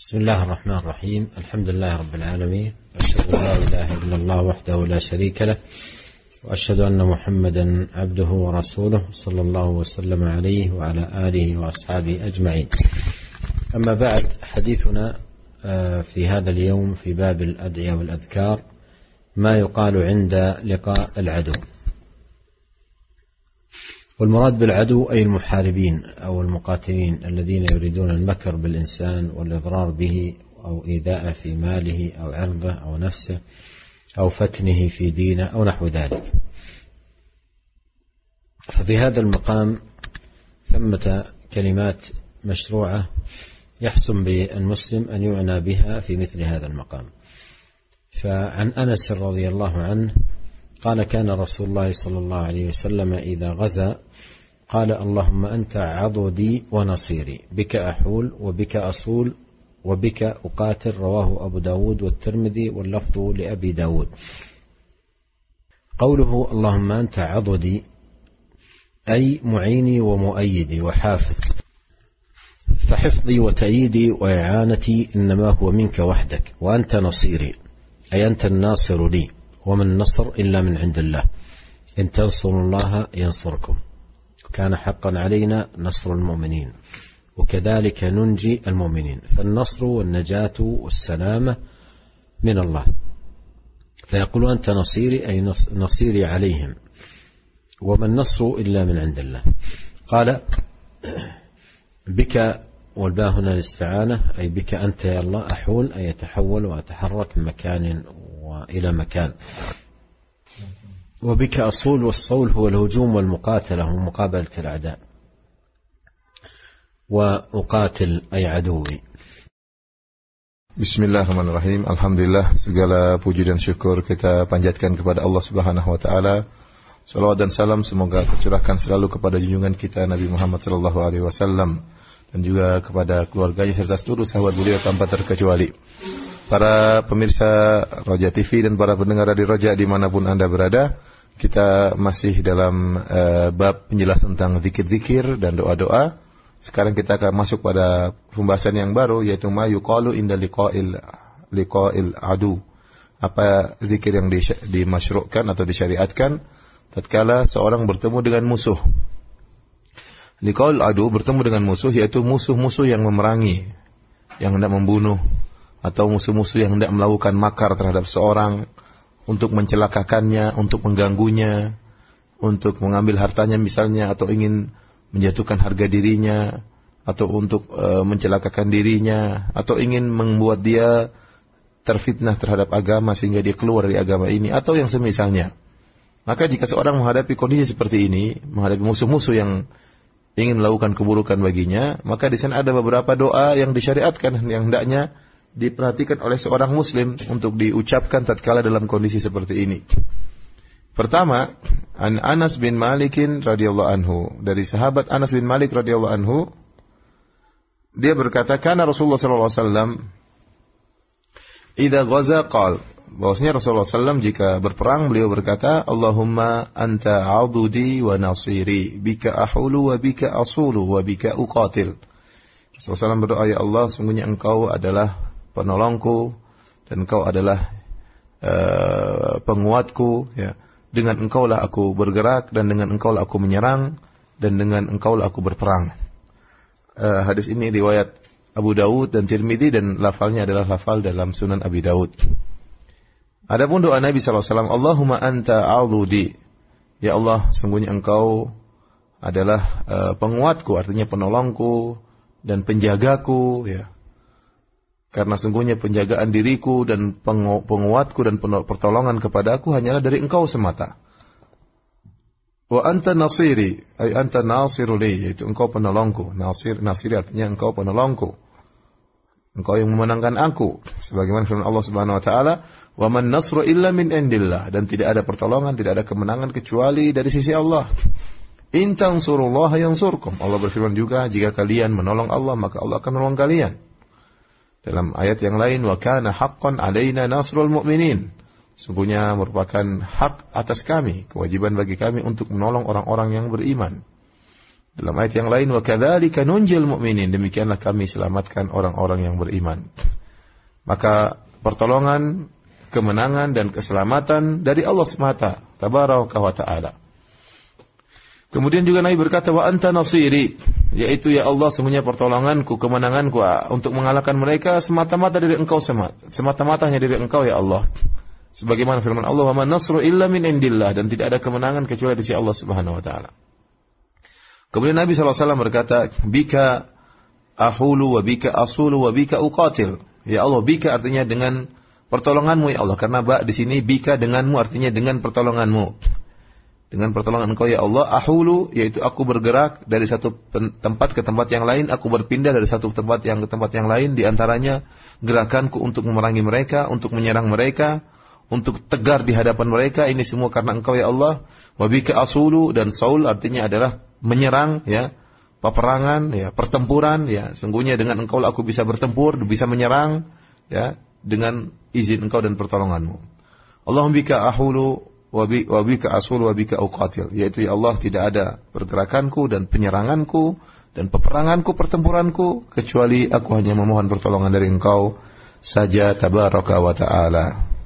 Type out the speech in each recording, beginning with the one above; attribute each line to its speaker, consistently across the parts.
Speaker 1: بسم الله الرحمن الرحيم. الحمد لله رب العالمين، أشهد أن لا إله إلا الله وحده لا شريك له، وأشهد أن محمدا عبده ورسوله صلى الله وسلم عليه وعلى آله وأصحابه أجمعين. أما بعد، حديثنا في هذا اليوم في باب الأدعية والأذكار ما يقال عند لقاء العدو. والمراد بالعدو أي المحاربين أو المقاتلين الذين يريدون المكر بالإنسان والإضرار به أو إيذاءه في ماله أو عرضه أو نفسه أو فتنه في دينه أو نحو ذلك. ففي هذا المقام ثمة كلمات مشروعة يحسن بالمسلم أن يعنى بها في مثل هذا المقام. فعن أنس رضي الله عنه قال: كان رسول الله صلى الله عليه وسلم إذا غزا قال: اللهم أنت عضدي ونصيري، بك أحول وبك أصول وبك أقاتل. رواه أبو داود والترمذي واللفظ لأبي داود. قوله اللهم أنت عضدي أي معيني ومؤيدي وحافظ، فحفظي وتأييدي وإعانتي إنما هو منك وحدك، وأنت نصيري أي أنت الناصر لي، وما النصر إلا من عند الله، إن تنصروا الله ينصركم، كان حقا علينا نصر المؤمنين، وكذلك ننجي المؤمنين. فالنصر والنجاة والسلامة من الله. فيقول أنت نصيري أي نصيري عليهم، وما النصر إلا من عند الله. قال: بك، والباء هنا الاستعانة، أي بك أنت يا الله أحول أي يتحول وأتحرك من مكان وإلى مكان. وبك أصول، والصول هو الهجوم والمقاتلة ومقابلة الأعداء. وأقاتل أي عدوي.
Speaker 2: Bismillahirrahmanirrahim. Alhamdulillah, segala puji dan syukur kita panjatkan kepada Allah Subhanahu wa taala. Salawat dan salam semoga tercurahkan selalu kepada junjungan kita Nabi Muhammad sallallahu alaihi wasallam dan juga kepada keluarganya serta seluruh sahabat beliau tanpa terkecuali. Para pemirsa Roja TV dan para pendengar Radio Roja dimanapun Anda berada, kita masih dalam bab penjelasan tentang zikir-zikir dan doa-doa. Sekarang kita akan masuk pada pembahasan yang baru, yaitu ma yuqalu inda liqa'il adu. Apa zikir yang dimasyru'kan atau disyariatkan tatkala seorang bertemu dengan musuh. Liqa'il adu, bertemu dengan musuh, yaitu musuh-musuh yang memerangi, yang hendak membunuh, atau musuh-musuh yang hendak melakukan makar terhadap seorang untuk mencelakakannya, untuk mengganggunya, untuk mengambil hartanya misalnya, atau ingin menjatuhkan harga dirinya, atau untuk mencelakakan dirinya, atau ingin membuat dia terfitnah terhadap agama sehingga dia keluar dari agama ini, atau yang semisalnya. Maka jika seorang menghadapi kondisi seperti ini, menghadapi musuh-musuh yang ingin melakukan keburukan baginya, maka di sana ada beberapa doa yang disyariatkan yang hendaknya diperhatikan oleh seorang muslim untuk diucapkan tatkala dalam kondisi seperti ini. Pertama, an Anas bin Malik radhiyallahu anhu, dari sahabat Anas bin Malik radhiyallahu anhu, dia berkata, kana Rasulullah sallallahu alaihi wasallam idza ghaza qala, bahwasanya Rasulullah sallallahu jika berperang beliau berkata, Allahumma anta adudi wa nasiri, bika ahulu wa bika asulu wa bika uqatil. Rasulullah sallallahu berdoa, ya Allah, sungguhnya engkau adalah penolongku dan engkau adalah penguatku, ya. Dengan engkaulah aku bergerak, dan dengan engkaulah aku menyerang, dan dengan engkaulah aku berperang. Hadis ini riwayat Abu Dawud dan Tirmidzi, dan lafalnya adalah lafal dalam Sunan Abi Dawud. Adapun doa Nabi SAW, Allahumma anta a'ududi, ya Allah, sungguhnya engkau adalah penguatku, artinya penolongku dan penjagaku, ya. Karena sungguhnya penjagaan diriku dan penguatku dan pertolongan kepadaku hanyalah dari engkau semata. Wa anta nasiri, ay anta nasiru li, yaitu engkau penolongku. Nasiri artinya engkau penolongku. Engkau yang memenangkan aku. Sebagaimana firman Allah Subhanahu wa taala, wa man nasru illa min indillah, dan tidak ada pertolongan, tidak ada kemenangan kecuali dari sisi Allah. In tansurullaha yansurkum. Allah berfirman juga, jika kalian menolong Allah, maka Allah akan menolong kalian. Dalam ayat yang lain, wa kana haqqan alaina nasrul mu'minin, sungguhnya merupakan hak atas kami, kewajiban bagi kami untuk menolong orang-orang yang beriman. Dalam ayat yang lain, wa kadzalika nunjil mu'minin, demikianlah kami selamatkan orang-orang yang beriman. Maka pertolongan, kemenangan dan keselamatan dari Allah semata, tabaraka wa ta'ala. Kemudian juga Nabi berkata, wa anta nasiri, yaitu ya Allah sungguhnya pertolonganku, kemenanganku untuk mengalahkan mereka semata-mata dari Engkau, semata-mata hanya dari Engkau ya Allah. Sebagaimana firman Allah, wa man nasru illa min indillah, dan tidak ada kemenangan kecuali dari sisi Allah Subhanahu wa taala. Kemudian Nabi SAW berkata, bika ahulu wa bika asulu wa bika uqatil. Ya Allah, bika artinya dengan pertolonganmu ya Allah. Karena di sini bika denganmu artinya dengan pertolonganmu. Dengan pertolongan Engkau ya Allah, ahulu yaitu aku bergerak dari satu tempat ke tempat yang lain, aku berpindah dari satu tempat ke tempat yang lain, di antaranya gerakanku untuk memerangi mereka, untuk menyerang mereka, untuk tegar di hadapan mereka, ini semua karena Engkau ya Allah. Wa bika asulu, dan saul artinya adalah menyerang, ya, peperangan, ya, pertempuran, ya. Sungguhnya dengan Engkau aku bisa bertempur, bisa menyerang, ya, dengan izin Engkau dan pertolonganmu. Allahumma bika ahulu wa bika asulu wa bika uqatil, yaitu ya Allah tidak ada pergerakanku dan penyeranganku dan peperanganku, pertempuranku, kecuali aku hanya memohon pertolongan dari Engkau saja, tabaraka wa ta'ala.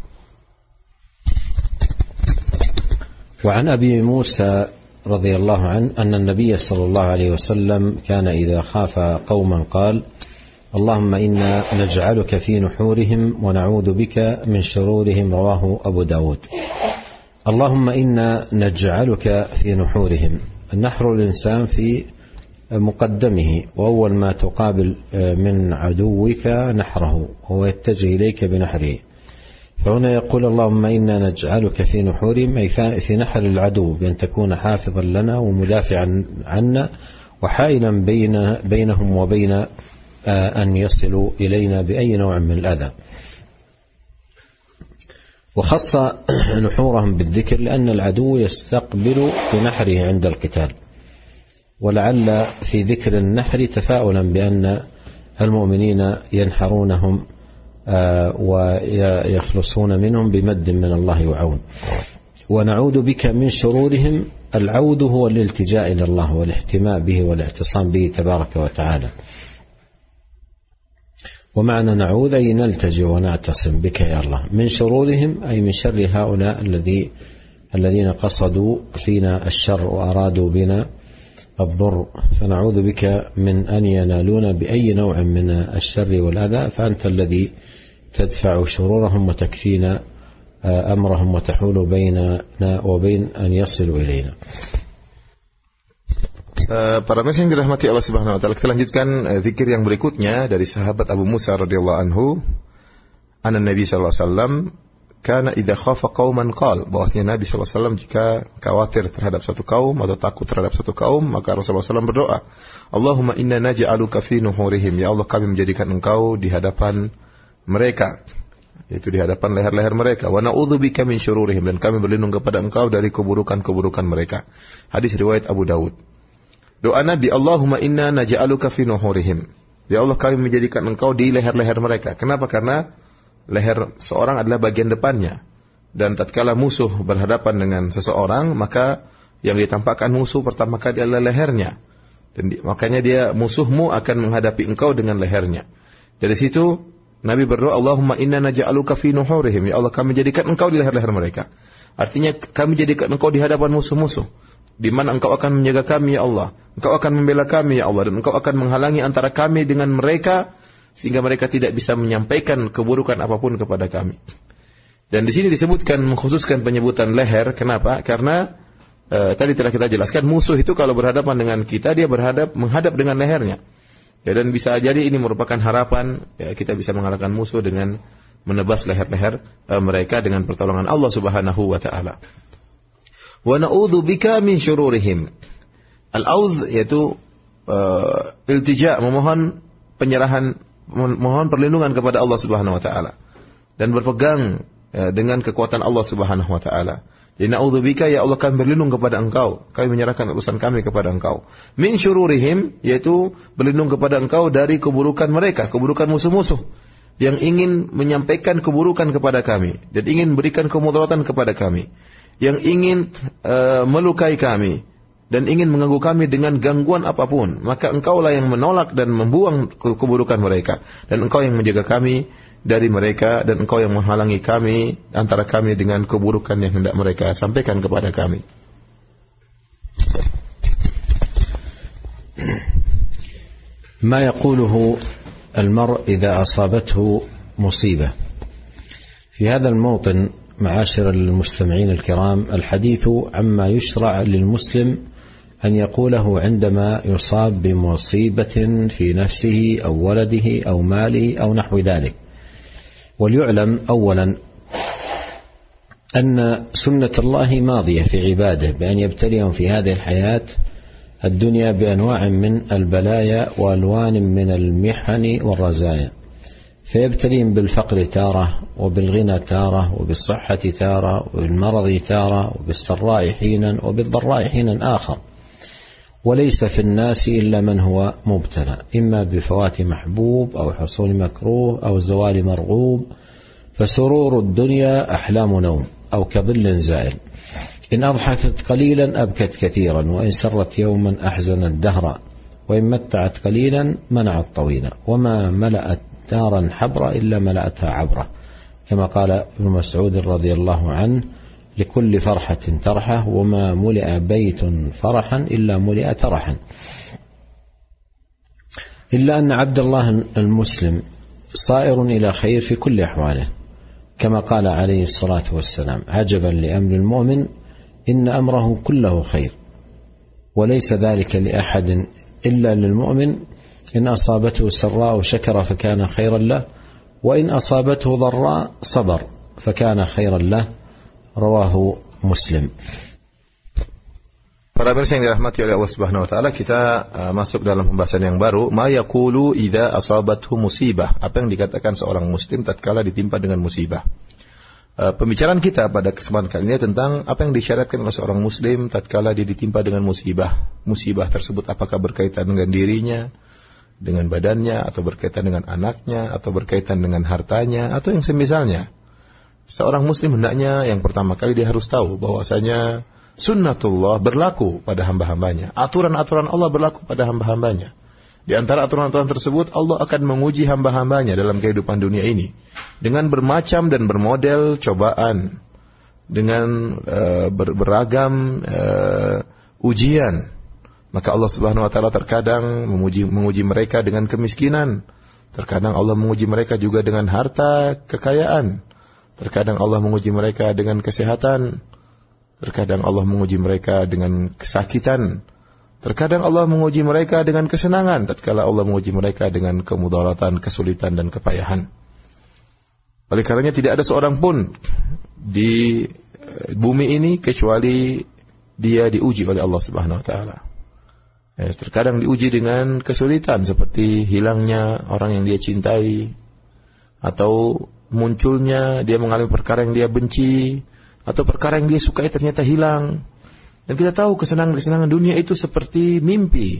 Speaker 1: وعن أبي موسى رضي الله عنه أن النبي صلى الله عليه وسلم كان إذا خاف قوما قال اللهم إنا نجعلك في نحورهم ونعوذ بك من شرورهم. رواه أبو داود. اللهم إنا نجعلك في نحورهم. النحر الإنسان في مقدمه، وأول ما تقابل من عدوك نحره، وهو يتجه إليك بنحره. فهنا يقول اللهم إنا نجعلك في نحورهم، أي في نحر العدو، بأن تكون حافظا لنا ومدافعا عنا وحائلا بينهم وبين أن يصلوا إلينا بأي نوع من الأذى. وخص نحورهم بالذكر لأن العدو يستقبل بنحره عند القتال، ولعل في ذكر النحر تفاؤلا بأن المؤمنين ينحرونهم ويخلصون منهم بمد من الله وعون. ونعوذ بك من شرورهم، العود هو الالتجاء إلى الله والاحتماء به والاعتصام به تبارك وتعالى. ومعنى نعوذ أي نلتجئ ونعتصم بك يا الله. من شرورهم أي من شر هؤلاء الذين قصدوا فينا الشر وأرادوا بنا الضر، فنعوذ بك من أن ينالون بأي نوع من الشر والأذى، فأنت الذي تدفع شرورهم وتكفينا أمرهم وتحول بيننا وبين أن يصلوا إلينا.
Speaker 2: Para pendengar yang dirahmati Allah Subhanahu wa taala, kita lanjutkan zikir yang berikutnya dari sahabat Abu Musa radhiyallahu anhu. Anna Nabi sallallahu alaihi wasallam kana idza khafa qauman qala, bahwasanya Nabi sallallahu alaihi wasallam jika khawatir terhadap satu kaum atau takut terhadap satu kaum, maka Rasulullah SAW berdoa, Allahumma inna naj'aluka fi nuhurihim, ya Allah kami menjadikan Engkau di hadapan mereka, yaitu di hadapan leher-leher mereka. Wa na'udzubika min syururihim, dan kami berlindung kepada Engkau dari keburukan-keburukan mereka. Hadis riwayat Abu Daud. Doa Nabi, Allahumma inna naj'aluka fi nuhurihim, ya Allah kami menjadikan Engkau di leher-leher mereka. Kenapa? Karena leher seorang adalah bagian depannya, dan tatkala musuh berhadapan dengan seseorang, maka yang ditampakkan musuh pertama kali adalah lehernya, dan makanya dia musuhmu akan menghadapi engkau dengan lehernya. Dari situ Nabi berdoa, Allahumma inna naj'aluka fi nuhurihim, ya Allah kami jadikan Engkau di leher-leher mereka. Artinya kami jadikan Engkau di hadapan musuh-musuh, di mana Engkau akan menjaga kami ya Allah, Engkau akan membela kami ya Allah, dan Engkau akan menghalangi antara kami dengan mereka, sehingga mereka tidak bisa menyampaikan keburukan apapun kepada kami. Dan di sini disebutkan, mengkhususkan penyebutan leher. Kenapa? Karena tadi telah kita jelaskan, musuh itu kalau berhadapan dengan kita, dia menghadap dengan lehernya. Ya, dan bisa jadi ini merupakan harapan, ya, kita bisa mengalahkan musuh dengan menebas leher-leher mereka dengan pertolongan Allah Subhanahu wa taala. Wa na'udzu bika min syururihim. Al-audz yaitu iltija, memohon penyerahan, mohon perlindungan kepada Allah Subhanahu wa taala, dan berpegang dengan kekuatan Allah Subhanahu wa taala. Jadi na'udzubika, ya Allah kami berlindung kepada Engkau, kami menyerahkan urusan kami kepada Engkau. Min syururihim, yaitu berlindung kepada Engkau dari keburukan mereka, keburukan musuh-musuh yang ingin menyampaikan keburukan kepada kami dan ingin berikan kemudaratan kepada kami, yang ingin melukai kami, dan ingin mengganggu kami dengan gangguan apapun, maka engkaulah yang menolak dan membuang keburukan mereka, dan engkau yang menjaga kami dari mereka, dan engkau yang menghalangi kami antara kami dengan keburukan yang hendak mereka sampaikan kepada kami.
Speaker 1: ما يقوله المرء إذا أصابته مصيبة. في هذا الموطن معاشر المستمعين الكرام الحديث عما يشرع للمسلم أن يقوله عندما يصاب بمصيبة في نفسه أو ولده أو ماله أو نحو ذلك. وليعلم أولا أن سنة الله ماضية في عباده بأن يبتليهم في هذه الحياة الدنيا بأنواع من البلايا وألوان من المحن والرزايا، فيبتليهم بالفقر تارة، وبالغنى تارة، وبالصحة تارة، وبالمرض تارة، وبالسراء حينا، وبالضراء حينا آخر. وليس في الناس إلا من هو مبتلى، إما بفوات محبوب أو حصول مكروه أو زوال مرغوب. فسرور الدنيا أحلام نوم أو كظل زائل، إن أضحكت قليلا أبكت كثيرا، وإن سرت يوما أحزنت دهرا، وإن متعت قليلا منعت طويلا، وما ملأت دارا حبرا إلا ملأتها عبرة، كما قال ابن مسعود رضي الله عنه: لكل فرحة ترحة، وما ملئ بيت فرحا إلا ملئ ترحا. إلا أن عبد الله المسلم صائر إلى خير في كل أحواله، كما قال عليه الصلاة والسلام: عجبا لأمر المؤمن إن أمره كله خير، وليس ذلك لأحد إلا للمؤمن، إن أصابته سراء شكر فكان خيرا له، وإن أصابته ضراء صبر فكان خيرا له. رواه مسلم.
Speaker 2: Para pemirsa yang dirahmati oleh Allah Subhanahu wa taala, kita masuk dalam pembahasan yang baru, ma yaqulu idza asabathu musibah, apa yang dikatakan seorang muslim tatkala ditimpa dengan musibah. Pembicaraan kita pada kesempatan kali ini tentang apa yang disyariatkan oleh seorang muslim tatkala dia ditimpa dengan musibah. Musibah tersebut apakah berkaitan dengan dirinya, dengan badannya, atau berkaitan dengan anaknya, atau berkaitan dengan hartanya, atau yang semisalnya. Seorang muslim hendaknya yang pertama kali dia harus tahu bahwasanya sunnatullah berlaku pada hamba-hambanya. Aturan-aturan Allah berlaku pada hamba-hambanya. Di antara aturan-aturan tersebut, Allah akan menguji hamba-hambanya dalam kehidupan dunia ini dengan bermacam dan bermodel cobaan, dengan beragam ujian. Maka Allah Subhanahu wa taala terkadang menguji mereka dengan kemiskinan, terkadang Allah menguji mereka juga dengan harta kekayaan, terkadang Allah menguji mereka dengan kesehatan, terkadang Allah menguji mereka dengan kesakitan, terkadang Allah menguji mereka dengan kesenangan, tatkala Allah menguji mereka dengan kemudaratan, kesulitan dan kepayahan. Oleh karenanya tidak ada seorang pun di bumi ini kecuali dia diuji oleh Allah Subhanahu wa taala. Terkadang diuji dengan kesulitan seperti hilangnya orang yang dia cintai, atau munculnya dia mengalami perkara yang dia benci, atau perkara yang dia sukai ternyata hilang. Dan kita tahu kesenangan-kesenangan dunia itu seperti mimpi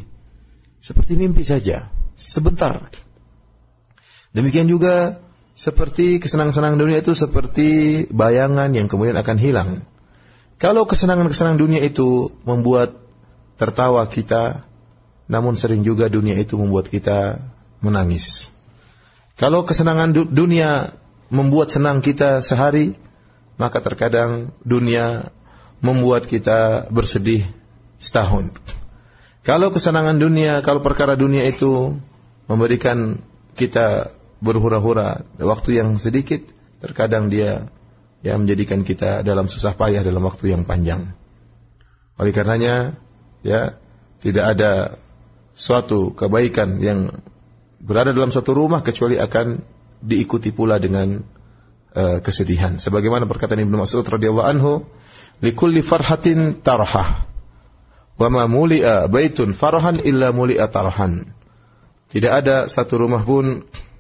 Speaker 2: saja, sebentar. Demikian juga seperti kesenangan-kesenangan dunia itu seperti bayangan yang kemudian akan hilang. Kalau kesenangan-kesenangan dunia itu membuat tertawa kita, namun sering juga dunia itu membuat kita menangis. Kalau kesenangan dunia membuat senang kita sehari, maka terkadang dunia membuat kita bersedih setahun. Kalau kesenangan dunia, kalau perkara dunia itu memberikan kita berhura-hura waktu yang sedikit, terkadang dia menjadikan kita dalam susah payah dalam waktu yang panjang. Oleh karenanya, tidak ada suatu kebaikan yang berada dalam suatu rumah kecuali akan diikuti pula dengan kesedihan. Sebagaimana perkataan Ibnu Mas'ud radhiyallahu anhu, likulli farhatin tarhah, wa ma muli'a baitun farhan illa muli'a tarhan. Tidak ada satu rumah pun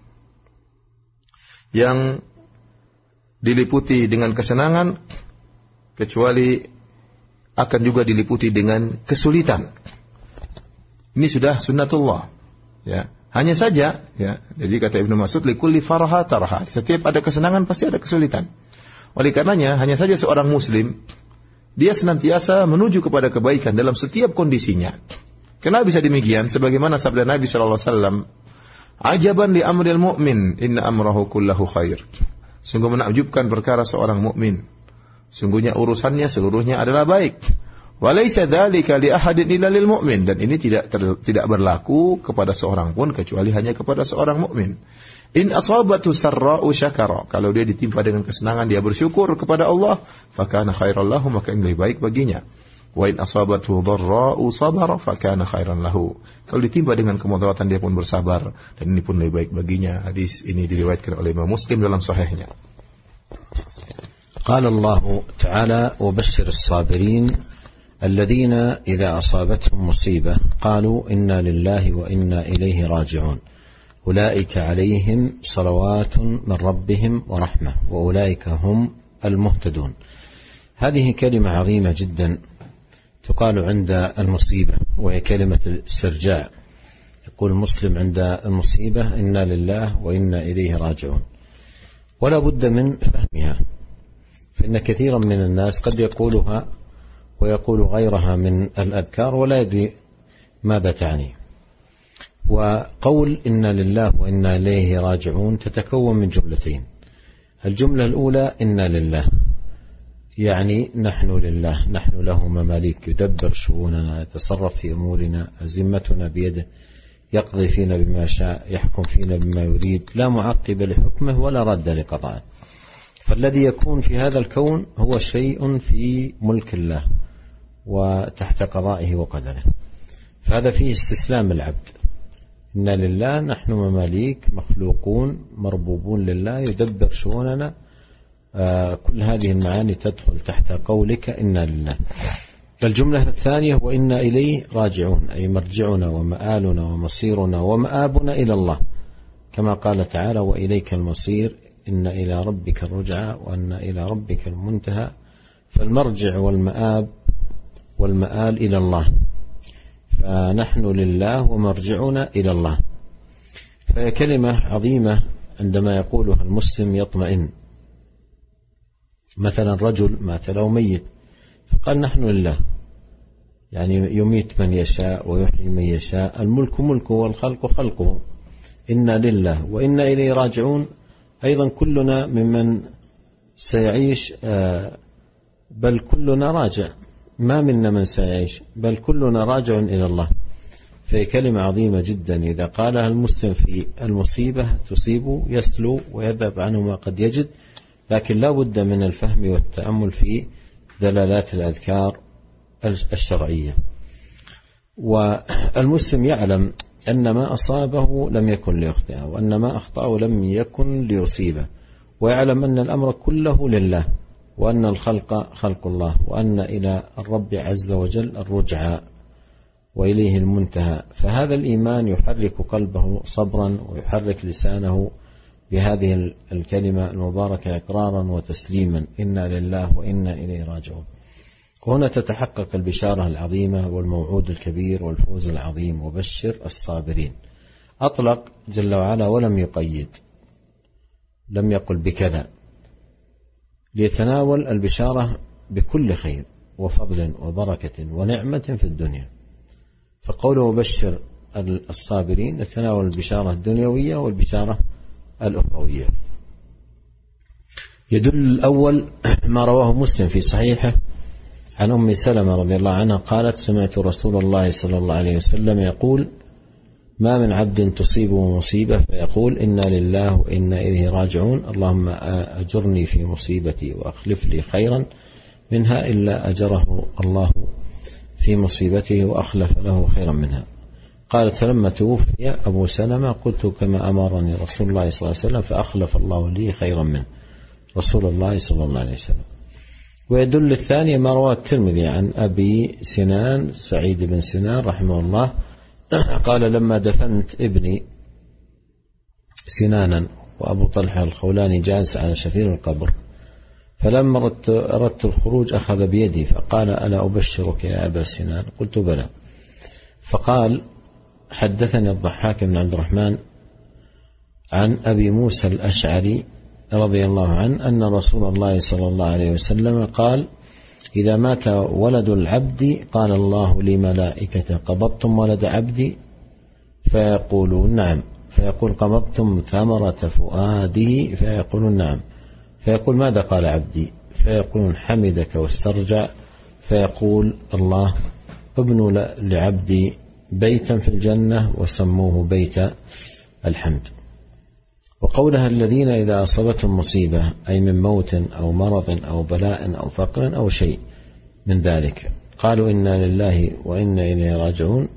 Speaker 2: yang diliputi dengan kesenangan kecuali akan juga diliputi dengan kesulitan. Ini sudah sunnatullah, ya. Hanya saja, ya. Jadi kata Ibnu Mas'ud, likulli farha tarha. Setiap ada kesenangan pasti ada kesulitan. Oleh karenanya, hanya saja seorang muslim dia senantiasa menuju kepada kebaikan dalam setiap kondisinya. Kenapa bisa demikian? Sebagaimana sabda Nabi sallallahu alaihi wasallam, "Ajaban li amril mu'min, inna amrahu kullahu khair." Sungguh menakjubkan perkara seorang mukmin. Sungguhnya urusannya seluruhnya adalah baik. Walaysa dzalika li ahadin illa lil mu'min, dan ini tidak berlaku kepada seorang pun kecuali hanya kepada seorang mukmin. In asabatu sarra'u syakara, kalau dia ditimpa dengan kesenangan dia bersyukur kepada Allah, fakana khairan lahu, maka ini lebih baik baginya. Wa in asabatu dharra'u sabara fakana khairan lahu, kalau ditimpa dengan kemudaratan dia pun bersabar, dan ini pun lebih baik baginya. Hadis ini diriwayatkan oleh Imam Muslim dalam sahihnya.
Speaker 1: قال الله تعالى: وبشر الصابرين الذين إذا أصابتهم مصيبة قالوا إنا لله وإنا إليه راجعون أولئك عليهم صلوات من ربهم ورحمة وأولئك هم المهتدون. هذه كلمة عظيمة جدا تقال عند المصيبة، وهي كلمة الاسترجاع. يقول المسلم عند المصيبة: إنا لله وإنا إليه راجعون. ولا بد من فهمها، فإن كثيرا من الناس قد يقولها ويقول غيرها من الأذكار ولا يدري ماذا تعني. وقول إنا لله وإنا إليه راجعون تتكون من جملتين. الجملة الأولى: إنا لله، يعني نحن لله، نحن له مماليك، يدبر شؤوننا، يتصرف في أمورنا، أزمتنا بيده، يقضي فينا بما شاء، يحكم فينا بما يريد، لا معقب لحكمه ولا رد لقضائه. فالذي يكون في هذا الكون هو شيء في ملك الله وتحت قضائه وقدره، فهذا فيه استسلام العبد. إنا لله، نحن مماليك مخلوقون مربوبون لله، يدبر شؤوننا. كل هذه المعاني تدخل تحت قولك إنا لله. الجملة الثانية: وإنا إليه راجعون، أي مرجعنا ومآلنا ومصيرنا ومآبنا إلى الله، كما قال تعالى: وإليك المصير إن إلى ربك الرجعى وأن إلى ربك المنتهى. فالمرجع والمآل إلى الله، فنحن لله ومرجعنا إلى الله. فهي كلمة عظيمة عندما يقولها المسلم يطمئن. مثلا رجل مات له ميت فقال: نحن لله، يعني يميت من يشاء ويحيي من يشاء، الملك ملكه والخلق خلقه. إنا لله وإنا إليه راجعون، أيضا كلنا ممن سيعيش، بل كلنا راجع، ما منا من سيعيش، بل كلنا راجع إلى الله. فهي كلمة عظيمة جدا إذا قالها المسلم في المصيبة تصيبه، يسلو ويذهب عنه ما قد يجد، لكن لا بد من الفهم والتأمل في دلالات الأذكار الشرعية. والمسلم يعلم أن ما أصابه لم يكن ليخطئه، وأن ما أخطأه لم يكن ليصيبه، ويعلم أن الأمر كله لله، وأن الخلق خلق الله، وأن إلى الرب عز وجل الرجعى وإليه المنتهى. فهذا الإيمان يحرك قلبه صبرا، ويحرك لسانه بهذه الكلمة المباركة إقرارا وتسليما: إنا لله وإنا إليه راجعون. وهنا تتحقق البشارة العظيمة والموعود الكبير والفوز العظيم: وبشر الصابرين. أطلق جل وعلا ولم يقيد، لم يقل بكذا، ليتناول البشارة بكل خير وفضل وبركة ونعمة في الدنيا. فقوله وبشر الصابرين يتناول البشارة الدنيوية والبشارة الأخروية. يدل الأول ما رواه مسلم في صحيحه عن أم سلمة رضي الله عنها قالت: سمعت رسول الله صلى الله عليه وسلم يقول: ما من عبد تصيبه مصيبة فيقول إنا لله وإنا إليه راجعون، اللهم أجرني في مصيبتي وأخلف لي خيرا منها، إلا أجره الله في مصيبته وأخلف له خيرا منها. قالت: فلما توفي أبو سلمة قلت كما أمرني رسول الله صلى الله عليه وسلم، فأخلف الله لي خيرا منه، رسول الله صلى الله عليه وسلم. ويدل الثاني ما رواه الترمذي عن أبي سنان سعيد بن سنان رحمه الله قال: لما دفنت ابني سنانا وأبو طلحة الخولاني جالس على شفير القبر، فلما أردت الخروج أخذ بيدي فقال: ألا أبشرك يا أبا سنان؟ قلت: بلى. فقال: حدثني الضحاك بن عبد الرحمن عن أبي موسى الأشعري رضي الله عنه أن رسول الله صلى الله عليه وسلم قال: إذا مات ولد العبد قال الله لملائكته قبضتم ولد عبدي؟ فيقولون نعم. فيقول قبضتم ثمرة فؤاده؟ فيقولون نعم. فيقول ماذا قال عبدي؟ فيقولون حمدك واسترجع. فيقول الله ابنوا لعبدي بيتا في الجنة وسموه بيت الحمد. وقولها الذين إذا أصابتهم مصيبة أي من موت أو مرض أو بلاء أو فقر أو شيء من ذلك قالوا إنا لله وإنا إليه راجعون.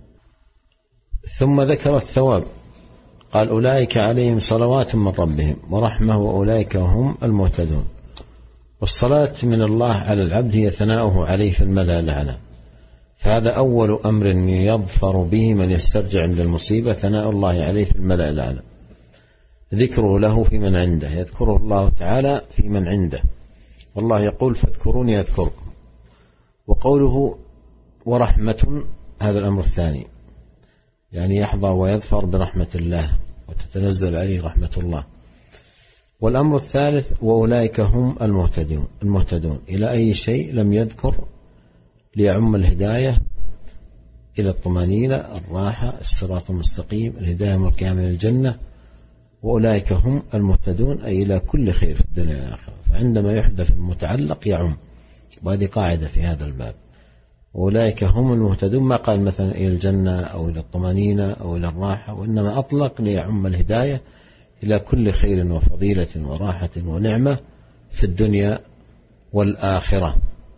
Speaker 1: ثم ذكر الثواب قال أولئك عليهم صلوات من ربهم ورحمة وأولئك هم المهتدون. والصلاة من الله على العبد هي ثناؤه عليه في الملأ الأعلى. فهذا أول أمر يظفر به من يسترجع عند المصيبة، ثناء الله عليه في الملأ الأعلى، ذكره له في من عنده، يذكره الله تعالى في من عنده، والله يقول فاذكروني أذكركم. وقوله ورحمة هذا الأمر الثاني، يعني يحظى ويظفر برحمة الله وتتنزل عليه رحمة الله. والأمر الثالث وأولئك هم المهتدون إلى أي شيء لم يذكر ليعم الهداية إلى الطمأنينة، الراحة، الصراط المستقيم، الهداية من القيامة إلى الجنة. وأولئك هم المهتدون أي إلى كل خير في الدنيا والآخرة. فعندما يحدث المتعلق يعم، وهذه قاعدة في هذا الباب. أولئك هم المهتدون، ما قال مثلا إلى الجنة أو إلى الطمأنينة أو إلى الراحة، وإنما أطلق ليعم الهداية إلى كل خير وفضيلة وراحة ونعمة في الدنيا والآخرة.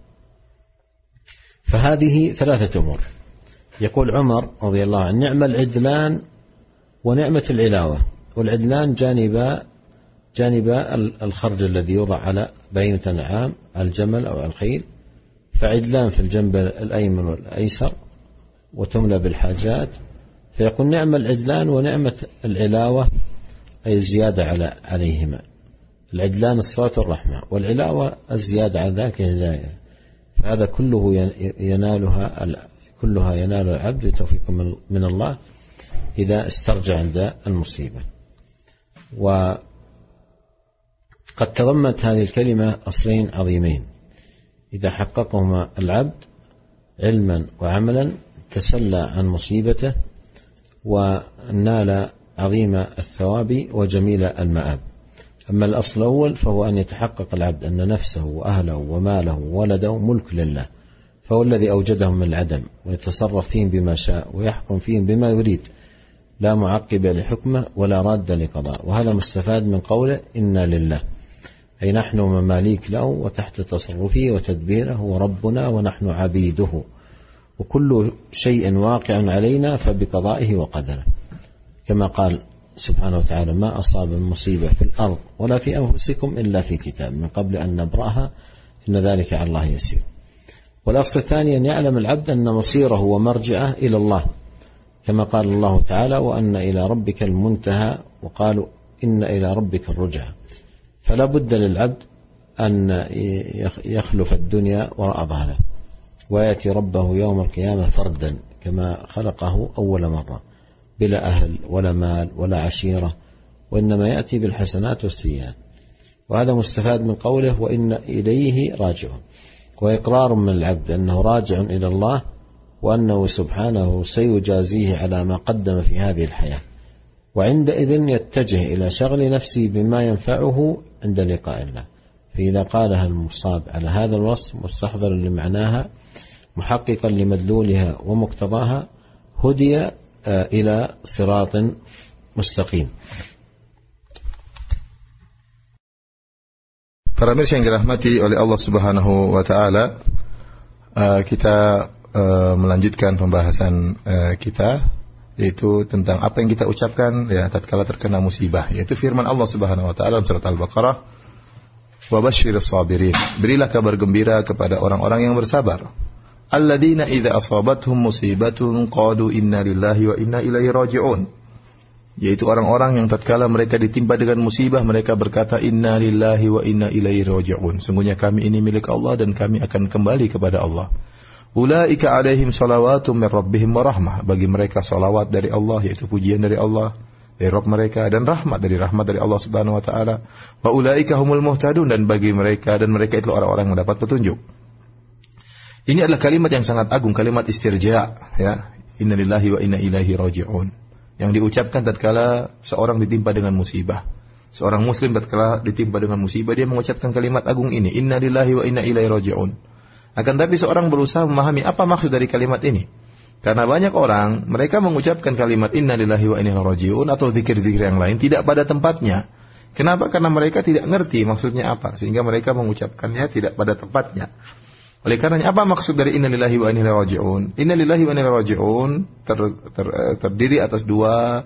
Speaker 1: فهذه ثلاثة أمور. يقول عمر رضي الله عنه نعم العدلان ونعمة العلاوة. والعدلان جانب الخرج الذي يوضع على بهيمة الأنعام، على الجمل أو على الخيل، فعدلان في الجنب الأيمن والأيسر وتملى بالحاجات. فيقول نعم العدلان ونعمة العلاوة أي الزيادة عليهما. العدلان الصلاة والرحمة، والعلاوة الزيادة على ذلك الهداية. فهذا كلها ينال العبد بتوفيق من الله إذا استرجع عند المصيبة. وقد تضمنت هذه الكلمة أصلين عظيمين إذا حققهما العبد علما وعملا تسلى عن مصيبته ونال عظيم الثواب وجميل المآب. أما الأصل الأول فهو أن يتحقق العبد أن نفسه وأهله وماله وولده ملك لله، فهو الذي أوجدهم من العدم ويتصرف فيهم بما شاء ويحكم فيهم بما يريد، لا معقب لحكمه ولا راد لقضاء. وهذا مستفاد من قوله إنا لله، أي نحن مماليك له وتحت تصرفه وتدبيره وربنا ونحن عبيده، وكل شيء واقع علينا فبقضائه وقدره، كما قال سبحانه وتعالى ما أصاب من مصيبة في الأرض ولا في أنفسكم إلا في كتاب من قبل أن نبرأها إن ذلك على الله يسير. والأصل الثاني أن يعلم العبد أن مصيره ومرجعه إلى الله، كما قال الله تعالى وأن إلى ربك المنتهى، وقالوا إن إلى ربك الرجعى. فلا بد للعبد أن يخلف الدنيا وراء ظهره ويأتي ربه يوم القيامة فردا كما خلقه أول مرة، بلا أهل ولا مال ولا عشيرة، وإنما يأتي بالحسنات والسيئات. وهذا مستفاد من قوله وإن إليه راجعون، وإقرار من العبد أنه راجع إلى الله وأنه سبحانه سيجازيه على ما قدم في هذه الحياة، وعندئذ يتجه إلى شغل نفسه بما ينفعه عند لقاء الله. فإذا قالها المصاب على هذا الوصف مستحضرا لمعناها محققا لمدلولها ومقتضاها هدي إلى صراط mustaqim.
Speaker 2: Para mirsa yang dirahmati oleh Allah Subhanahu wa taala, kita melanjutkan pembahasan kita, yaitu tentang apa yang kita ucapkan ya tatkala terkena musibah, yaitu firman Allah Subhanahu wa taala dalam surat Al-Baqarah, "Wa basyyiris sabirin." Berilah kabar gembira kepada orang-orang yang bersabar. Alladzina idza asabatuhum musibatun qalu inna lillahi wa inna ilaihi raji'un. Yaitu orang-orang yang tatkala mereka ditimpa dengan musibah mereka berkata inna lillahi wa inna ilaihi raji'un. Sungguhnya kami ini milik Allah dan kami akan kembali kepada Allah. Ulaika alaihim salawatun min rabbihim wa rahmah. Bagi mereka salawat dari Allah, yaitu pujian dari Allah, dari Rabb mereka, dan rahmat dari Allah Subhanahu wa taala. Wa ulaika humul muhtadun, dan bagi mereka, dan mereka itu orang-orang yang mendapat petunjuk. Ini adalah kalimat yang sangat agung, kalimat istirja, ya. Inna lillahi wa inna ilaihi raji'un. Yang diucapkan tatkala seorang ditimpa dengan musibah. Seorang muslim tatkala ditimpa dengan musibah, dia mengucapkan kalimat agung ini, inna lillahi wa inna ilaihi raji'un. Akan tapi seorang berusaha memahami apa maksud dari kalimat ini. Karena banyak orang, mereka mengucapkan kalimat inna lillahi wa inna ilaihi raji'un atau zikir-zikir yang lain tidak pada tempatnya. Kenapa? Karena mereka tidak ngerti maksudnya apa, sehingga mereka mengucapkannya tidak pada tempatnya. Oleh karenanya, apa maksud dari inna lillahi wa inna ilaihi raji'un? Inna lillahi wa inna ilaihi raji'un terdiri atas dua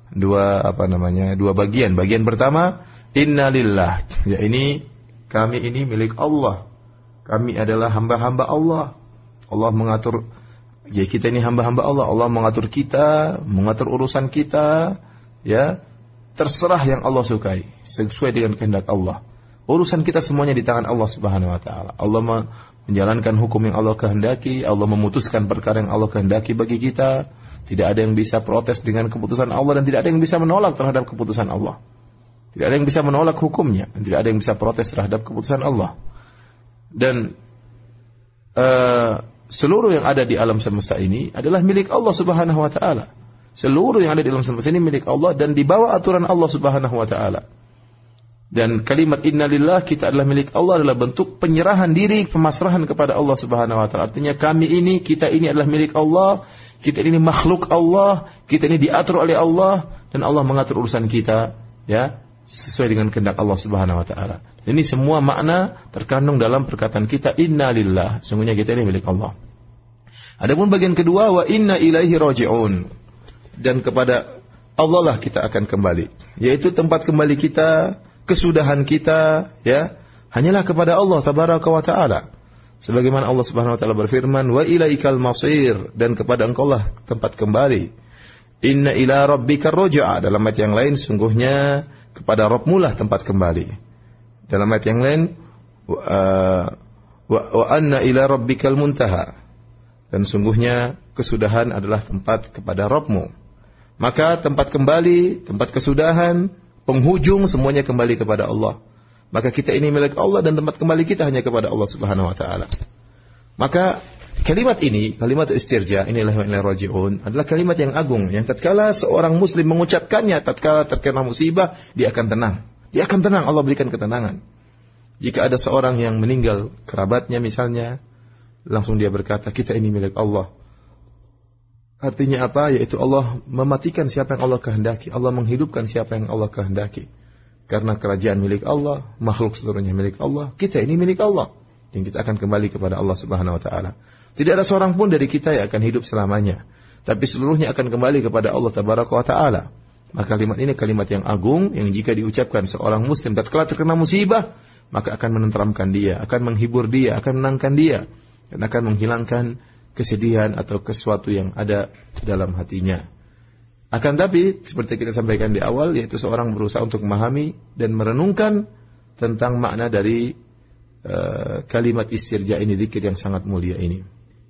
Speaker 2: bagian. Bagian pertama, inna lillah. Ya, ini kami ini milik Allah. Kami adalah hamba-hamba Allah. Allah mengatur, ya kita ini hamba-hamba Allah. Allah mengatur kita, mengatur urusan kita, ya. Terserah yang Allah sukai, sesuai dengan kehendak Allah. Urusan kita semuanya di tangan Allah Subhanahu wa taala. Allah menjalankan hukum yang Allah kehendaki, Allah memutuskan perkara yang Allah kehendaki bagi kita. Tidak ada yang bisa protes dengan keputusan Allah dan tidak ada yang bisa menolak terhadap keputusan Allah. Tidak ada yang bisa menolak hukumnya dan tidak ada yang bisa protes terhadap keputusan Allah. Dan seluruh yang ada di alam semesta ini adalah milik Allah Subhanahu wa taala. Seluruh yang ada di alam semesta ini milik Allah dan di bawah aturan Allah Subhanahu wa taala. Dan kalimat innalillah, kita adalah milik Allah, adalah bentuk penyerahan diri, pemasrahan kepada Allah Subhanahu wa taala. Artinya kita ini adalah milik Allah, kita ini makhluk Allah, kita ini diatur oleh Allah dan Allah mengatur urusan kita, ya, sesuai dengan kehendak Allah Subhanahu wa taala. Ini semua makna terkandung dalam perkataan kita innalillah, sungguhnya kita ini milik Allah. Adapun bagian kedua, wa inna ilaihi raji'un. Dan kepada Allah lah kita akan kembali, yaitu tempat kembali kita, kesudahan kita, ya, hanyalah kepada Allah tabaraka wa taala. Sebagaimana Allah Subhanahu wa taala berfirman, wa ilaikal masir, dan kepada Engkau lah tempat kembali. Inna ila rabbikar ruj'a, dalam ayat yang lain sungguhnya kepada Rabbmu lah tempat kembali. Dalam ayat yang lain wa anna ila rabbikal muntaha, dan sungguhnya kesudahan adalah tempat kepada Rabbmu. Maka tempat kembali, tempat kesudahan, penghujung semuanya kembali kepada Allah. Maka kita ini milik Allah dan tempat kembali kita hanya kepada Allah Subhanahu wa taala. Maka kalimat ini, kalimat istirja, inilah wa inna raji'un, adalah kalimat yang agung yang tatkala seorang muslim mengucapkannya, tatkala terkena musibah, dia akan tenang. Dia akan tenang, Allah berikan ketenangan. Jika ada seorang yang meninggal, kerabatnya misalnya, langsung dia berkata, kita ini milik Allah. Artinya apa? Yaitu Allah mematikan siapa yang Allah kehendaki, Allah menghidupkan siapa yang Allah kehendaki. Karena kerajaan milik Allah, makhluk seluruhnya milik Allah, kita ini milik Allah. Dan kita akan kembali kepada Allah Subhanahu wa taala. Tidak ada seorang pun dari kita yang akan hidup selamanya, tapi seluruhnya akan kembali kepada Allah Tabaraka wa taala. Maka kalimat ini kalimat yang agung yang jika diucapkan seorang muslim tatkala terkena musibah, maka akan menenteramkan dia, akan menghibur dia, akan menenangkan dia, dan akan menghilangkan kesedihan atau sesuatu yang ada dalam hatinya. Akan tapi seperti kita sampaikan di awal, yaitu seorang berusaha untuk memahami dan merenungkan tentang makna dari kalimat istirja ini, zikir yang sangat mulia ini.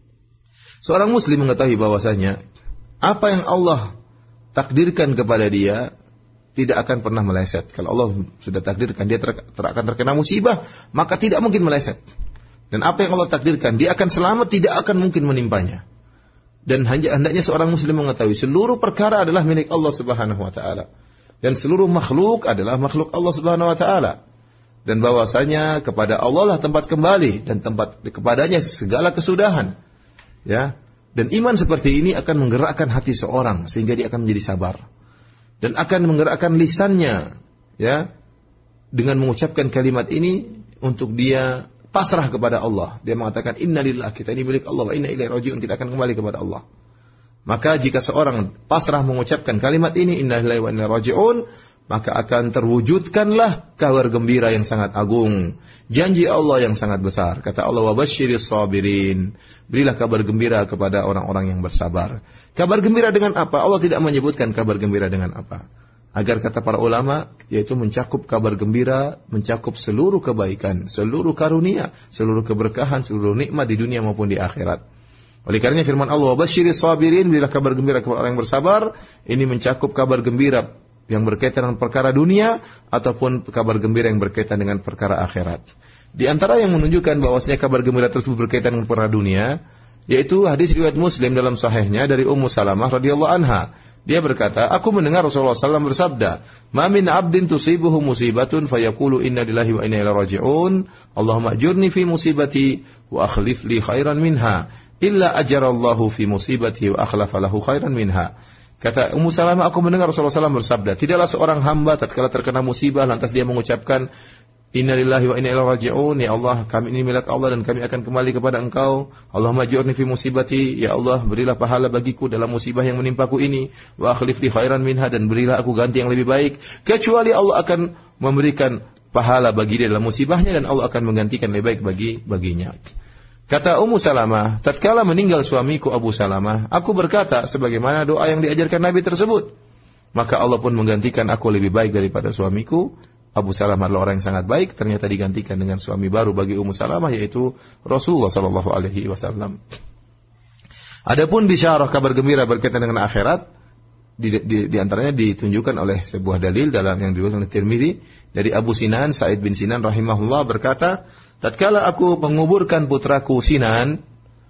Speaker 2: Seorang muslim mengetahui bahwasanya apa yang Allah takdirkan kepada dia tidak akan pernah meleset. Kalau Allah sudah takdirkan dia akan terkena musibah, maka tidak mungkin meleset. Dan apa yang Allah takdirkan, dia akan selamat, tidak akan mungkin menimpanya. Dan hendaknya seorang muslim mengetahui seluruh perkara adalah milik Allah Subhanahu wa taala. Dan seluruh makhluk adalah makhluk Allah Subhanahu wa taala. Dan bahwasanya kepada Allah lah tempat kembali dan tempat kepadanya segala kesudahan. Ya. Dan iman seperti ini akan menggerakkan hati seorang sehingga dia akan menjadi sabar. Dan akan menggerakkan lisannya, ya, dengan mengucapkan kalimat ini untuk dia pasrah kepada Allah. Dia mengatakan innalillah, kita ini milik Allah, wa inna ilaihi raji'un, kita akan kembali kepada Allah. Maka jika seorang pasrah mengucapkan kalimat ini innalillahi wa inna ilaihi raji'un, maka akan terwujudkanlah kabar gembira yang sangat agung, janji Allah yang sangat besar. Kata Allah, wa basyiris sabirin, berilah kabar gembira kepada orang-orang yang bersabar. Kabar gembira dengan apa? Allah tidak menyebutkan kabar gembira dengan apa. Agar kata para ulama, yaitu mencakup kabar gembira, mencakup seluruh kebaikan, seluruh karunia, seluruh keberkahan, seluruh nikmat di dunia maupun di akhirat. Oleh karenanya firman Allah, wabasyiris sabirin, berilah kabar gembira kepada orang yang bersabar. Ini mencakup kabar gembira yang berkaitan dengan perkara dunia ataupun kabar gembira yang berkaitan dengan perkara akhirat. Di antara yang menunjukkan bahwasanya kabar gembira tersebut berkaitan dengan perkara dunia, yaitu hadis riwayat Muslim dalam sahihnya dari Ummu Salamah radhiyallahu anha. Dia berkata, aku mendengar Rasulullah SAW bersabda, "Ma min 'abdin tusibuhu musibatun fayaqulu inna lillahi wa inna ilaihi raji'un, Allahumma ajurni fi musibati wa akhlif li khairan minha, illa ajarallahu fi musibati wa akhlafa lahu khairan minha." Kata Ummu Salamah, aku mendengar Rasulullah SAW bersabda, tidaklah seorang hamba tatkala terkena musibah lantas dia mengucapkan, "Inna lillahi wa inna ilaihi raji'un." Ya Allah, kami ini milik Allah dan kami akan kembali kepada Engkau. Allahumma ajurni fi musibati. Ya Allah, berilah pahala bagiku dalam musibah yang menimpaku ini. Wa akhlif li khairan minha, dan berilah aku ganti yang lebih baik. Kecuali Allah akan memberikan pahala bagi dia dalam musibahnya dan Allah akan menggantikan lebih baik baginya. Kata Ummu Salamah, tatkala meninggal suamiku Abu Salamah, aku berkata sebagaimana doa yang diajarkan Nabi tersebut. Maka Allah pun menggantikan aku lebih baik daripada suamiku. Abu Salamah adalah orang yang sangat baik, ternyata digantikan dengan suami baru bagi Ummu Salamah, yaitu Rasulullah sallallahu alaihi wasallam. Adapun bisyarah, kabar gembira berkaitan dengan akhirat, di antaranya ditunjukkan oleh sebuah dalil dalam yang diriwayatkan oleh Tirmidzi dari Abu Sinan, Sa'id bin Sinan rahimahullah berkata, tatkala aku menguburkan putraku Sinan,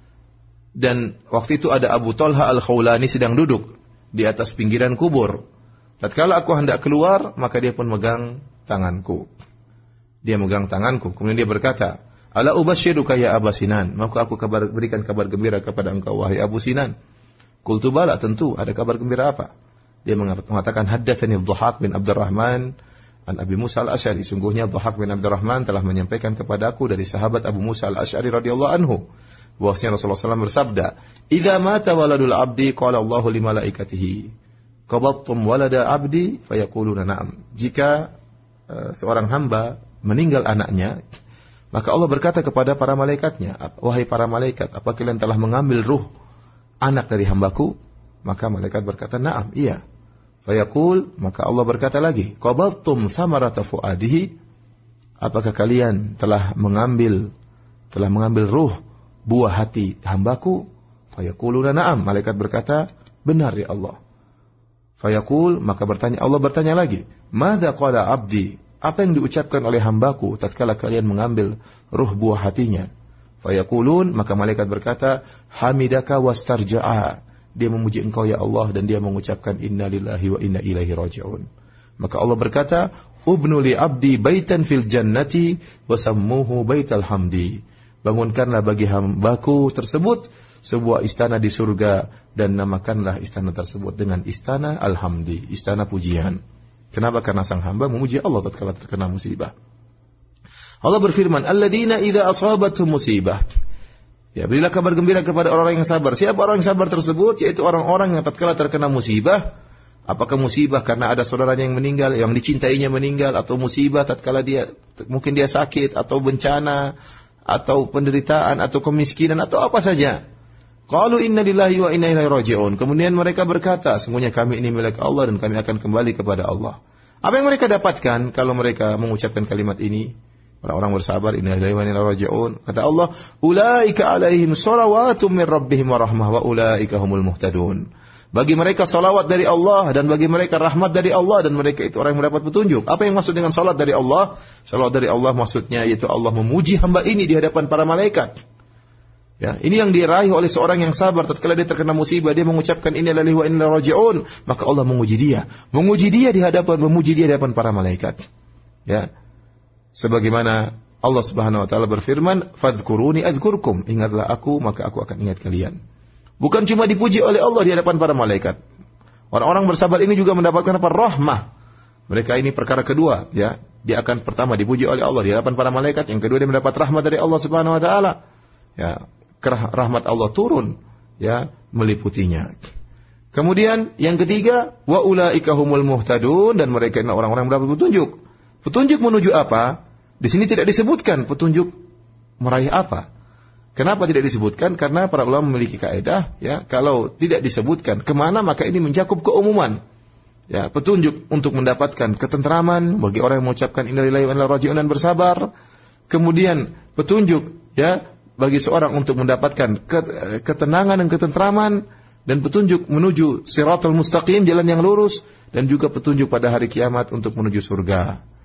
Speaker 2: dan waktu itu ada Abu Talha Al-Khawlani sedang duduk di atas pinggiran kubur. Tatkala aku hendak keluar, maka dia pun megang tanganku. Dia megang tanganku. Kemudian dia berkata, "Ala ubasyiruka ya Aba Sinan?" Maka aku berikan kabar gembira kepada engkau, wahai Abu Sinan. Qultu bala, tentu, ada kabar gembira apa? Dia mengatakan, haddatsani Dhahak bin Abdurrahman an Abi Musa Al-Asy'ari. Sungguhnya Dhahak bin Abdurrahman telah menyampaikan kepadaku dari sahabat Abu Musa Al-Asy'ari radhiyallahu anhu, bahwasanya Rasulullah SAW bersabda, "Idza mata waladul 'abdi qala Allahu li malaikatihi, qabattum walada 'abdi?" Fayaquluna na'am. Jika seorang hamba meninggal anaknya, maka Allah berkata kepada para malaikatnya, "Wahai para malaikat, apa kalian telah mengambil ruh anak dari hambaku?" Maka malaikat berkata, "Na'am, iya." Fayaqul, maka Allah berkata lagi, "Qabattum thamarata fuadihi?" Apakah kalian telah mengambil ruh buah hati hambaku? Fayaquluna na'am. Malaikat berkata, "Benar ya Allah." Fayaqul, maka Allah bertanya lagi, "Madza qala 'abdi?" Apa yang diucapkan oleh hambaku tatkala kalian mengambil ruh buah hatinya? Fayaqulun, maka malaikat berkata, "Hamidaka wastarja'a." Dia memuji engkau ya Allah dan dia mengucapkan inna lillahi wa inna ilaihi raji'un. Maka Allah berkata, "Ubnu li 'abdi baitan fil jannati wa sammuhu baital hamdi." Bangunkanlah bagi hambaku tersebut sebuah istana di surga dan namakanlah istana tersebut dengan istana al-hamdi, istana pujian. Kenapa? Karena sang hamba memuji Allah tatkala terkena musibah. Allah berfirman, "Alladzina idza asabatuhum musibah." Ya, berilah kabar gembira kepada orang yang sabar. Siapa orang yang sabar tersebut? Yaitu orang-orang yang tatkala terkena musibah. Apakah musibah karena ada saudaranya yang meninggal, yang dicintainya meninggal, atau musibah tatkala mungkin dia sakit, atau bencana, atau penderitaan, atau kemiskinan, atau apa saja. Qalu inna lillahi wa inna ilaihi raji'un. Kemudian mereka berkata, sungguhnya kami ini milik Allah dan kami akan kembali kepada Allah. Apa yang mereka dapatkan kalau mereka mengucapkan kalimat ini? Orang-orang bersabar, inna lillahi wa inna ilaihi raji'un. Kata Allah, ulaika alaihim shalawatum min rabbihim wa rahmah wa ulaika humul muhtadun. Bagi mereka salawat dari Allah dan bagi mereka rahmat dari Allah dan mereka itu orang yang mendapat petunjuk. Apa yang maksud dengan salat dari Allah? Salat dari Allah maksudnya yaitu Allah memuji hamba ini di hadapan para malaikat. Ya, ini yang diraih oleh seorang yang sabar tatkala dia terkena musibah, dia mengucapkan inna lillahi wa inna ilaihi raji'un, maka Allah memuji dia di hadapan para malaikat. Ya. Sebagaimana Allah Subhanahu wa taala berfirman, "Fadhkuruni adzkurkum." Ingatlah aku, maka aku akan ingat kalian. Bukan cuma dipuji oleh Allah di hadapan para malaikat. Orang-orang bersabar ini juga mendapatkan apa? Rahmah. Mereka ini perkara kedua, ya. Dia akan pertama dipuji oleh Allah di hadapan para malaikat, yang kedua dia mendapat rahmat dari Allah Subhanahu wa taala. Ya. Rahmat Allah turun, ya, meliputinya. Kemudian yang ketiga, wa ulaika humul muhtadun, dan mereka adalah orang-orang yang mendapat petunjuk. Petunjuk menuju apa? Di sini tidak disebutkan petunjuk meraih apa. Kenapa tidak disebutkan? Karena para ulama memiliki kaidah, ya, kalau tidak disebutkan kemana maka ini mencakup keumuman. Ya, petunjuk untuk mendapatkan ketentraman bagi orang yang mengucapkan inna lillahi wa inna ilaihi raji'un dan bersabar. Kemudian petunjuk, ya, bagi seorang untuk mendapatkan ketenangan dan ketentraman, dan petunjuk menuju siratal mustaqim, jalan yang lurus, dan juga petunjuk pada hari kiamat untuk menuju surga.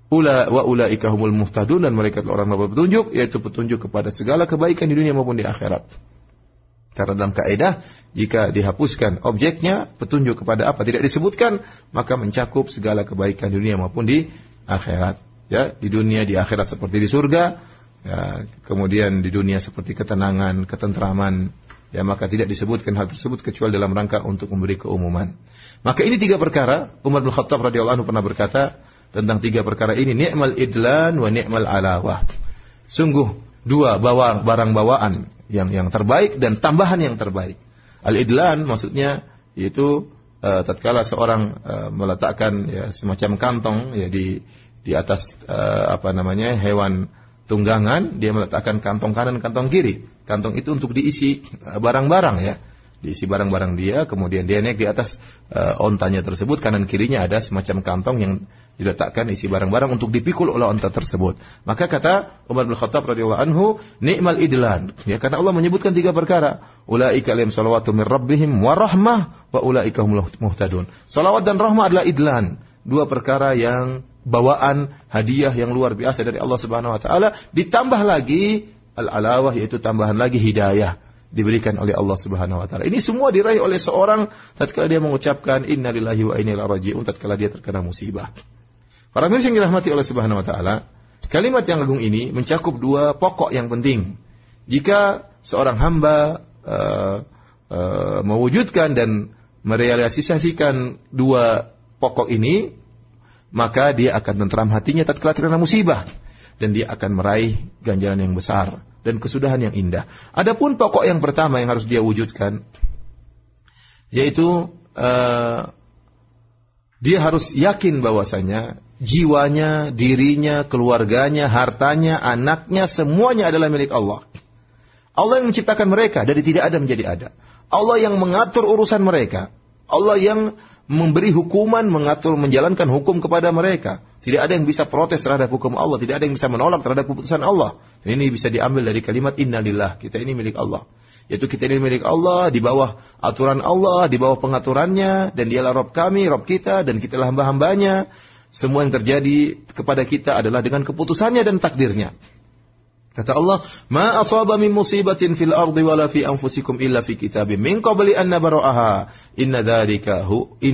Speaker 2: ulaika humul muhtadun, dan mereka orang yang berpetunjuk, yaitu petunjuk kepada segala kebaikan di dunia maupun di akhirat. Karena dalam kaidah, jika dihapuskan objeknya, petunjuk kepada apa tidak disebutkan, maka mencakup segala kebaikan di dunia maupun di akhirat. Ya, di dunia, di akhirat seperti di surga, ya, kemudian di dunia seperti ketenangan, ketentraman, ya, maka tidak disebutkan hal tersebut kecuali dalam rangka untuk memberi keumuman. Maka ini 3 perkara. Umar bin Khattab radhiyallahu anhu pernah berkata tentang 3 perkara ini, ni'mal idlan wa ni'mal alawah. Sungguh 2 barang bawaan yang terbaik dan tambahan yang terbaik. Al-idlan maksudnya yaitu tatkala seorang meletakkan ya semacam kantong ya di atas hewan tunggangan, dia meletakkan kantong kanan, kantong kiri. Kantong itu untuk diisi barang-barang ya. Diisi barang-barang dia, kemudian dia naik di atas ontanya tersebut, kanan kirinya ada semacam kantong yang diletakkan isi barang-barang untuk dipikul oleh onta tersebut. Maka kata Umar bin Khattab radhiyallahu anhu, ni'mal idlan. Ya, karena Allah menyebutkan 3 perkara. Ulaika alaihim shalawatu mir rabbihim wa rahmah wa ulaika humul muhtadun. Salawat dan rahmah adalah idlan. 2 perkara yang bawaan hadiah yang luar biasa dari Allah Subhanahu wa taala, ditambah lagi al-alawah, yaitu tambahan lagi hidayah diberikan oleh Allah Subhanahu wa taala. Ini semua diraih oleh seorang tatkala dia mengucapkan innalillahi wa inna ilaihi raji'un tatkala dia terkena musibah. Para mirsa yang dirahmati oleh Subhanahu wa taala, kalimat yang agung ini mencakup 2 pokok yang penting. Jika seorang hamba mewujudkan dan merealisasikan 2 pokok ini, maka dia akan tentram hatinya tatkala terkena musibah, dan dia akan meraih ganjaran yang besar dan kesudahan yang indah. Adapun pokok yang pertama yang harus dia wujudkan, yaitu dia harus yakin bahwasanya jiwanya, dirinya, keluarganya, hartanya, anaknya, semuanya adalah milik Allah. Allah yang menciptakan mereka dari tidak ada menjadi ada. Allah yang mengatur urusan mereka. Allah yang memberi hukuman, mengatur, menjalankan hukum kepada mereka. Tidak ada yang bisa protes terhadap hukum Allah. Tidak ada yang bisa menolak terhadap keputusan Allah. Dan ini bisa diambil dari kalimat innalillah. Kita ini milik Allah. Yaitu kita ini milik Allah, di bawah aturan Allah, di bawah pengaturannya. Dan dialah Rabb kami, Rabb kita, dan kitalah hamba-hambanya. Semua yang terjadi kepada kita adalah dengan keputusannya dan takdirnya. Kata Allah, ma asaba min musibatin fil ardi wala fi anfusikum illa fi kitabim min qabli an nabra'aha inna dzalika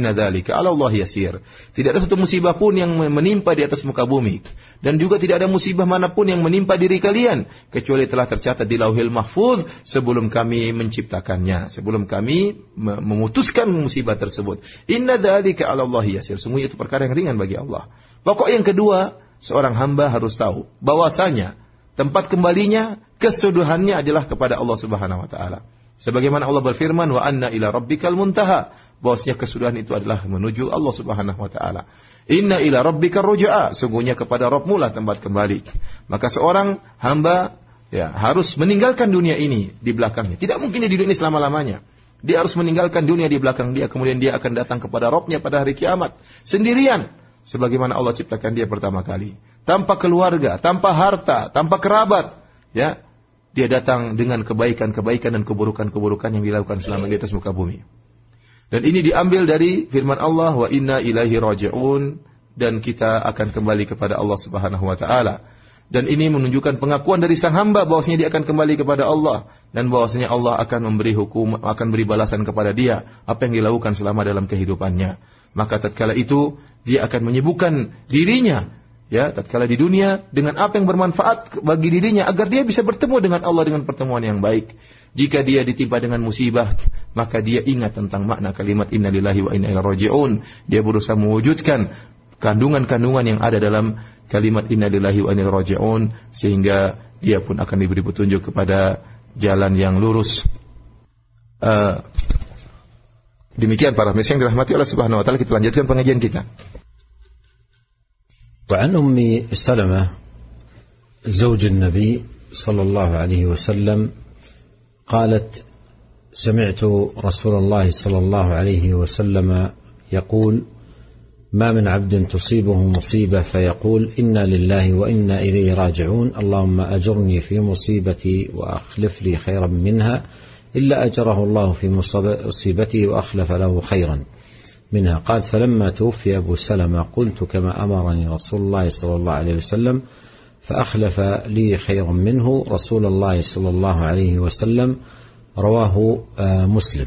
Speaker 2: 'ala Allah yasir. Tidak ada satu musibah pun yang menimpa di atas muka bumi, dan juga tidak ada musibah manapun yang menimpa diri kalian kecuali telah tercatat di Lauhil Mahfuz sebelum kami menciptakannya, sebelum kami memutuskan musibah tersebut. Inna dzalika 'ala Allah yasir. Sungguh itu perkara yang ringan bagi Allah. Pokok yang kedua, seorang hamba harus tahu bahwasanya tempat kembalinya, kesudahannya adalah kepada Allah Subhanahu wa taala. Sebagaimana Allah berfirman, wa anna ila rabbikal muntaha, bahwasanya kesudahan itu adalah menuju Allah Subhanahu wa taala. Inna ila rabbikar ruj'a, sungguhnya kepada Rabbmu lah tempat kembali. Maka seorang hamba ya harus meninggalkan dunia ini di belakangnya. Tidak mungkin dia di dunia ini selama-lamanya. Dia harus meninggalkan dunia di belakang dia, kemudian dia akan datang kepada Rabbnya pada hari kiamat sendirian, sebagaimana Allah ciptakan dia pertama kali. Tanpa keluarga, tanpa harta, tanpa kerabat, ya, dia datang dengan kebaikan-kebaikan dan keburukan-keburukan yang dilakukan selama di atas muka bumi. Dan ini diambil dari firman Allah, wa inna ilaihi raji'un, dan kita akan kembali kepada Allah Subhanahu wa taala. Dan ini menunjukkan pengakuan dari sang hamba bahwasanya dia akan kembali kepada Allah, dan bahwasanya Allah akan memberi hukum, akan beri balasan kepada dia apa yang dilakukan selama dalam kehidupannya. Maka tatkala itu dia akan menyibukkan dirinya, ya, tatkala di dunia dengan apa yang bermanfaat bagi dirinya agar dia bisa bertemu dengan Allah dengan pertemuan yang baik. Jika dia ditimpa dengan musibah, maka dia ingat tentang makna kalimat innalillahi wa inna ilaihi raji'un. Dia berusaha mewujudkan kandungan-kandungan yang ada dalam kalimat innalillahi wa inna ilaihi raji'un, sehingga dia pun akan diberi petunjuk kepada jalan yang lurus. Demikian para pemirsa yang dirahmati Allah Subhanahu wa taala, kita lanjutkan pengajian kita.
Speaker 1: وعن أم سلمة زوج النبي صلى الله عليه وسلم قالت سمعت رسول الله صلى الله عليه وسلم يقول ما من عبد تصيبه مصيبة فيقول إنا لله وإنا إليه راجعون اللهم أجرني في مصيبتي وأخلف لي خيرا منها إلا أجره الله في مصيبته وأخلف له خيرا. منها. قالت: فلما توفي أبو سلمة قلت كما أمرني رسول الله صلى الله عليه وسلم فأخلف لي خيرا منه رسول الله صلى الله عليه وسلم. رواه مسلم.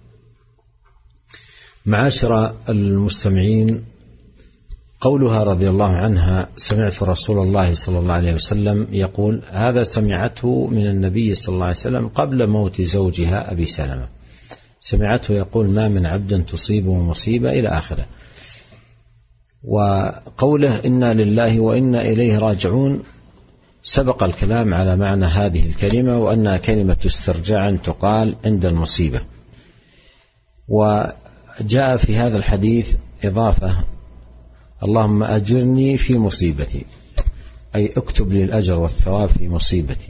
Speaker 1: معاشر المستمعين، قولها رضي الله عنها: سمعت رسول الله صلى الله عليه وسلم يقول، هذا سمعته من النبي صلى الله عليه وسلم قبل موت زوجها أبي سلمة. سمعته يقول: ما من عبد تصيبه مصيبة إلى آخره. وقوله: إنا لله وإنا إليه راجعون، سبق الكلام على معنى هذه الكلمة، وأنها كلمة استرجاع تقال عند المصيبة. وجاء في هذا الحديث إضافة: اللهم أجرني في مصيبتي، أي اكتب لي الأجر والثواب في مصيبتي،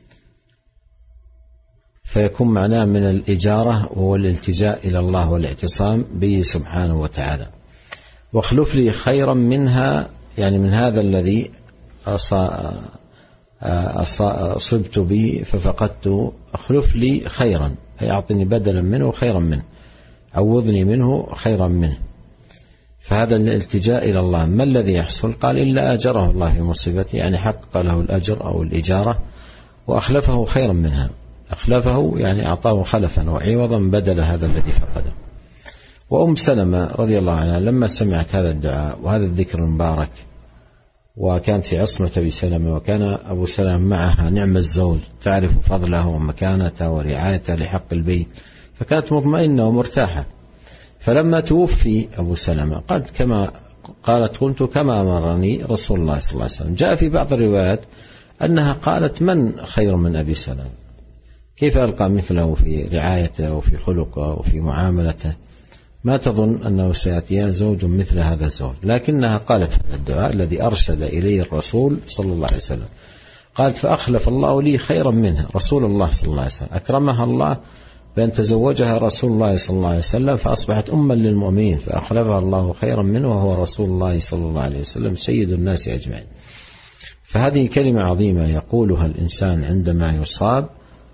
Speaker 1: فيكون معناه من الإجارة وهو الالتجاء إلى الله والاعتصام به سبحانه وتعالى. واخلف لي خيرا منها، يعني من هذا الذي أصبت به ففقدت، اخلف لي خيرا، أي أعطني بدلا منه خيرا منه، عوضني منه خيرا منه. فهذا الالتجاء إلى الله. ما الذي يحصل؟ قال: إلا أجره الله في مصيبته، يعني حقق له الأجر أو الإجارة وأخلفه خيرا منها. أخلفه يعني أعطاه خلفا وعوضا بدل هذا الذي فقده. وأم سلمة رضي الله عنها لما سمعت هذا الدعاء وهذا الذكر المبارك، وكانت في عصمة أبي سلمة، وكان أبو سلمة معها نعم الزوج، تعرف فضله ومكانته ورعايته لحق البيت، فكانت مطمئنة ومرتاحة. فلما توفي أبو سلمة قالت: قلت كما أمرني رسول الله صلى الله عليه وسلم. جاء في بعض الروايات أنها قالت: من خير من أبي سلمة؟ كيف ألقى مثله في رعايته وفي خلقه وفي معاملته؟ ما تظن أنه سيأتيها زوج مثل هذا الزوج. لكنها قالت هذا الدعاء الذي أرشد إليه الرسول صلى الله عليه وسلم. قالت: فأخلف الله لي خيرا منها رسول الله صلى الله عليه وسلم. أكرمها الله بأن تزوجها رسول الله صلى الله عليه وسلم، فأصبحت أما للمؤمنين، فأخلفها الله خيرا منه، وهو رسول الله صلى الله عليه وسلم سيد الناس أجمعين. فهذه كلمة عظيمة يقولها الإنسان عندما يصاب.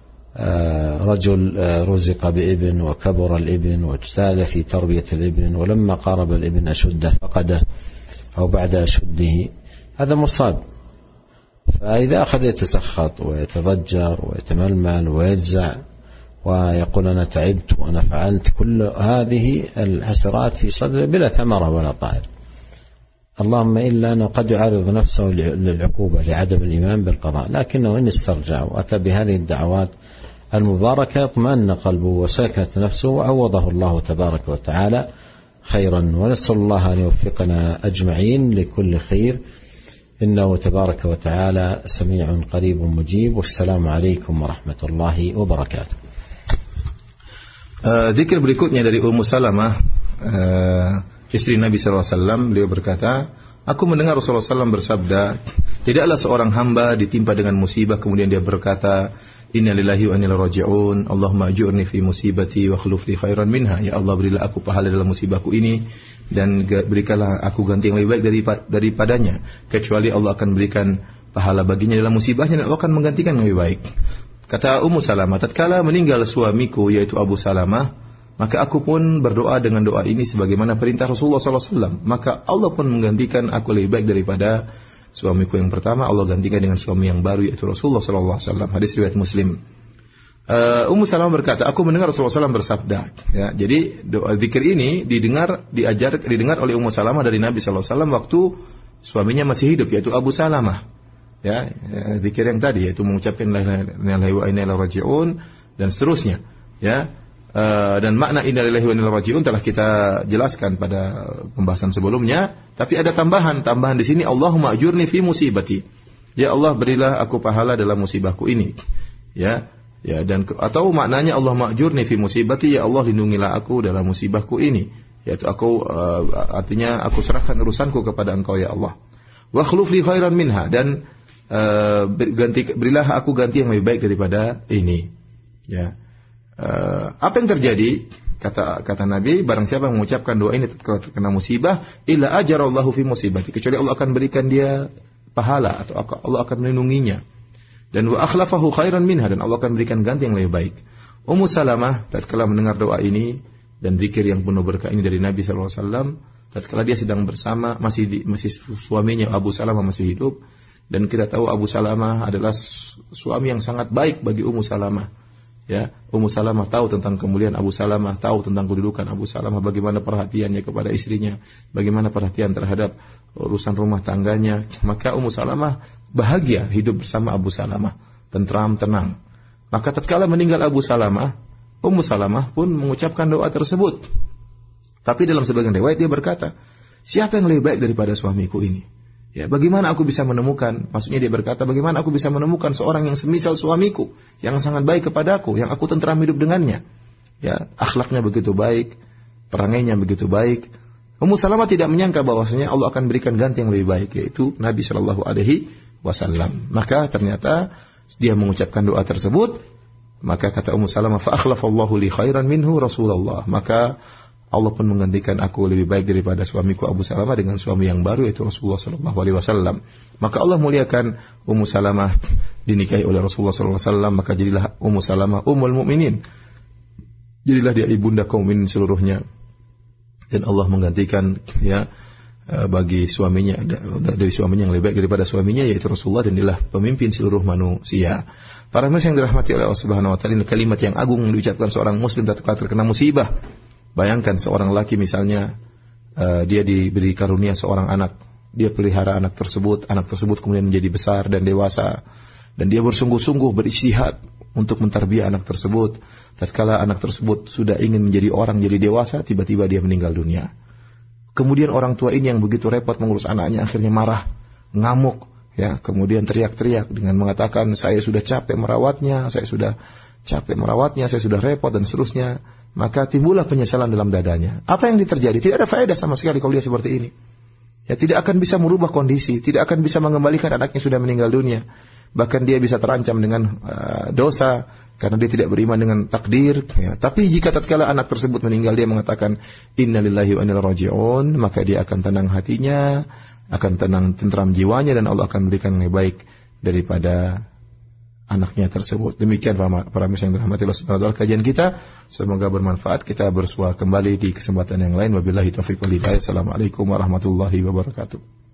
Speaker 1: رجل رزق بابن وكبر الابن واجتهد في تربية الابن، ولما قارب الابن أشده فقده أو بعد أشده، هذا مصاب. فإذا أخذ يتسخط ويتضجر ويتململ ويجزع ويقول أنا تعبت وأنا فعلت، كل هذه الحسرات في صدره بلا ثمرة ولا طائر. اللهم إلا أنه قد يعرض نفسه للعقوبة لعدم الإيمان بالقضاء، لكنه إن استرجع وأتى بهذه الدعوات المباركة اطمأن قلبه وسكنت نفسه، وعوضه الله تبارك وتعالى خيرا. ونسأل الله أن يوفقنا أجمعين لكل خير، إنه تبارك وتعالى سميع قريب مجيب. والسلام عليكم ورحمة الله وبركاته.
Speaker 2: Zikir berikutnya dari Ummu Salamah, istri Nabi SAW. Beliau berkata, aku mendengar Rasulullah SAW bersabda, tidaklah seorang hamba ditimpa dengan musibah kemudian dia berkata, Inna lillahi wa inna ilaihi raji'un, Allahumma ajurni fi musibati wa khuluf li khairan minha. Ya Allah, berilah aku pahala dalam musibahku ini dan berikanlah aku ganti yang lebih baik daripadanya, kecuali Allah akan berikan pahala baginya dalam musibahnya dan Allah akan menggantikan yang lebih baik. Kata Ummu Salamah, tatkala meninggal suamiku yaitu Abu Salamah, maka aku pun berdoa dengan doa ini sebagaimana perintah Rasulullah SAW. Maka Allah pun menggantikan aku lebih baik daripada suamiku yang pertama. Allah gantikan dengan suami yang baru yaitu Rasulullah SAW. Hadis riwayat Muslim. Ummu Salamah berkata, aku mendengar Rasulullah SAW bersabda. Ya, jadi doa zikir ini didengar oleh Ummu Salamah dari Nabi SAW waktu suaminya masih hidup yaitu Abu Salamah. Ya, zikir yang tadi yaitu mengucapkan la ilaha illallah wa inna ilaihi raji'un dan seterusnya. Ya. Dan makna inna lillahi wa inna ilaihi raji'un telah kita jelaskan pada pembahasan sebelumnya, tapi ada tambahan di sini, Allahumma ajurni fi musibati. Ya Allah, berilah aku pahala dalam musibahku ini. Ya, dan atau maknanya Allahumma ajurni fi musibati, ya Allah lindungilah aku dalam musibahku ini. Yaitu artinya aku serahkan urusanku kepada Engkau ya Allah. Wa khuluf li khairan minha, dan berilah aku ganti yang lebih baik daripada ini. Ya. Apa yang terjadi? Kata Nabi, barang siapa yang mengucapkan doa ini tatkala terkena musibah, illa ajarallahu fi musibati, kecuali Allah akan berikan dia pahala atau Allah akan melindunginya. Dan wa akhlafahu khairan minha, dan Allah akan berikan ganti yang lebih baik. Ummu Salamah tatkala mendengar doa ini, dan zikir yang penuh berkah ini dari Nabi SAW. Tatkala dia sedang bersama masih suaminya Abu Salamah masih hidup, dan kita tahu Abu Salamah adalah suami yang sangat baik bagi Ummu Salamah. Ya, Ummu Salamah tahu tentang kemuliaan Abu Salamah, tahu tentang kedudukan Abu Salamah, bagaimana perhatiannya kepada istrinya, bagaimana perhatian terhadap urusan rumah tangganya. Maka Ummu Salamah bahagia hidup bersama Abu Salamah, tentram, tenang. Maka tatkala meninggal Abu Salamah, Ummu Salamah pun mengucapkan doa tersebut. Tapi dalam sebagian riwayat dia berkata, siapa yang lebih baik daripada suamiku ini? Ya, bagaimana aku bisa menemukan, maksudnya dia berkata, bagaimana aku bisa menemukan seorang yang semisal suamiku, yang sangat baik kepadaku, yang aku tentram hidup dengannya. Ya, akhlaknya begitu baik, perangainya begitu baik. Ummu Salamah tidak menyangka bahwasanya Allah akan berikan ganti yang lebih baik, yaitu Nabi SAW. Maka ternyata dia mengucapkan doa tersebut, maka kata Ummu Salamah, fa akhlafallahu li khairan minhu Rasulullah. Maka Allah pun menggantikan aku lebih baik daripada suamiku Abu Salamah dengan suami yang baru, yaitu Rasulullah SAW. Maka Allah muliakan Ummu Salamah, dinikahi oleh Rasulullah SAW. Maka jadilah Ummu Salamah Ummul Mukminin, jadilah dia ibunda kaum mukminin seluruhnya. Dan Allah menggantikan bagi suaminya, dari suaminya yang lebih baik daripada suaminya, yaitu Rasulullah, dan dialah pemimpin seluruh manusia. Para muslim yang dirahmati oleh Allah Subhanahu wa taala, ini kalimat yang agung diucapkan seorang muslim tatkala terkena musibah. Bayangkan seorang laki misalnya, dia diberi karunia seorang anak, dia pelihara anak tersebut kemudian menjadi besar dan dewasa, dan dia bersungguh-sungguh berijtihad untuk mentarbiah anak tersebut. Tatkala anak tersebut sudah ingin menjadi orang, jadi dewasa, tiba-tiba dia meninggal dunia. Kemudian orang tua ini yang begitu repot mengurus anaknya akhirnya marah, ngamuk, ya, kemudian teriak-teriak dengan mengatakan, saya sudah capek merawatnya, saya sudah repot dan seterusnya. Maka timbullah penyesalan dalam dadanya. Apa yang terjadi? Tidak ada faedah sama sekali kalau dia seperti ini. Ya, tidak akan bisa merubah kondisi, tidak akan bisa mengembalikan anaknya sudah meninggal dunia. Bahkan dia bisa terancam dengan dosa karena dia tidak beriman dengan takdir. Ya. Tapi jika tatkala anak tersebut meninggal, dia mengatakan innalillahi wa inna ilaihi raji'un, maka dia akan tenang hatinya, akan tentram jiwanya, dan Allah akan berikan yang lebih baik daripada anaknya tersebut. Demikian para muslim yang dirahmati Allah Subhanahu wa taala, kajian kita semoga bermanfaat. Kita bersua kembali di kesempatan yang lain. Wabillahi taufiq wal hidayah. Assalamualaikum warahmatullahi wabarakatuh.